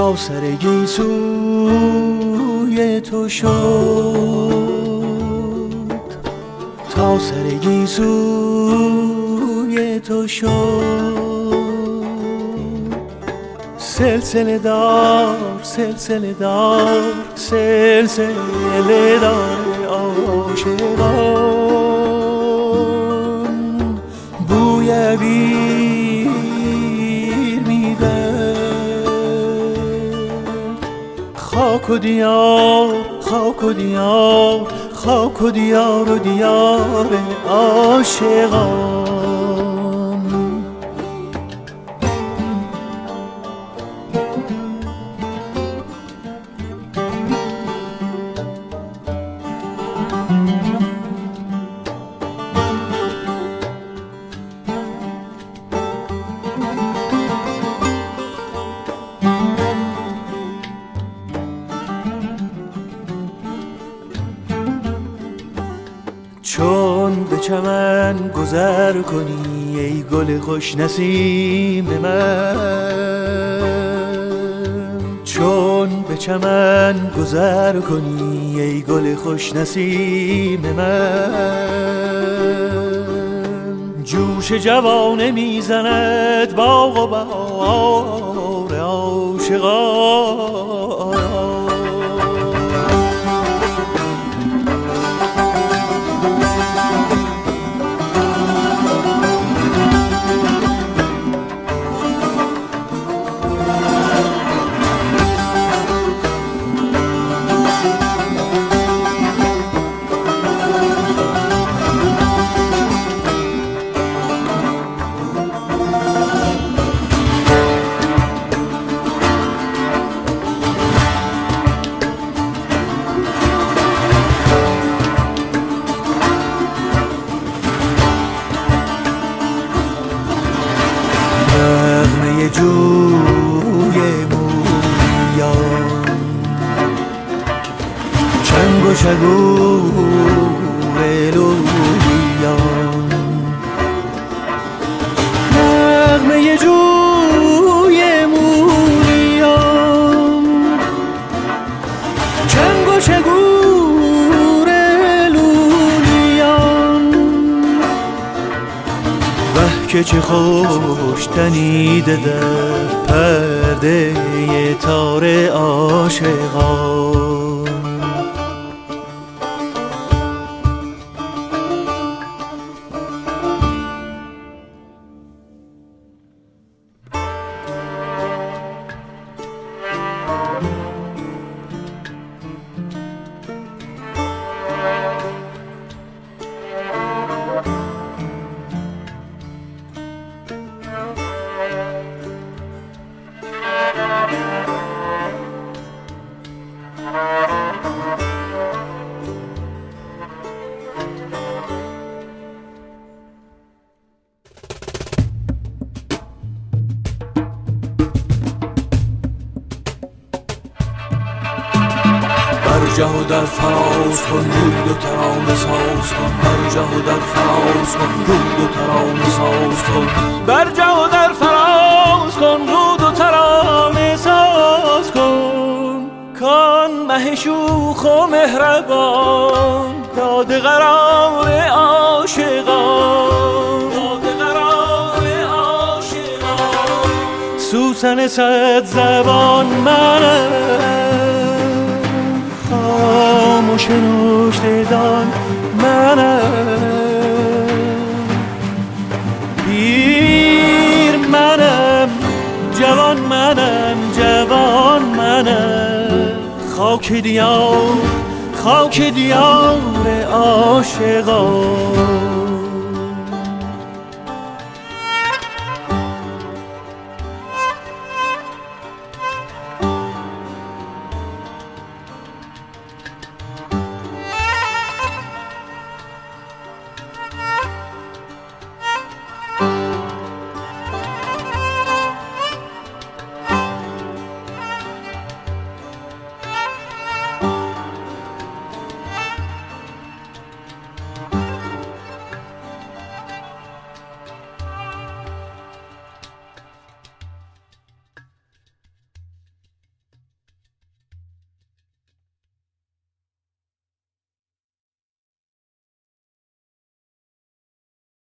تا سر گیسوی تو شد، تا سر گیسوی تو شد. سلسله دار سلسله دار سلسله دار عاشقان، بوی عبیر میده. خاک و دیار خاک و دیار خاک و دیار و دیار عاشقان. چون به چمن گذر کنی ای گل خوش نسیم من، چون به چمن گذر کنی ای گل خوش نسیم من، جوش جوانه میزند باغ و بهار عاشقان. جوی مویان، چنگ و شگور لولیان، نغمه جوی مویان، چنگ و شگور لولیان. وه که چه خوش تنیده در پرده تار عاشقان. برجه و در فراز کن رود و ترانه ساز کن، برجه و در فراز کن رود و ترانه ساز کن، برجه و در فراز کن رود و ترانه ساز کن. کان مه شوخ و مهربان داده قرار عاشقان، داده قرار عاشقان. سوسن صد زبان منم، خاموش نوشته دان منم، پیر منم جوان منم جوان منم. خاک دیار خاک دیار عاشقان.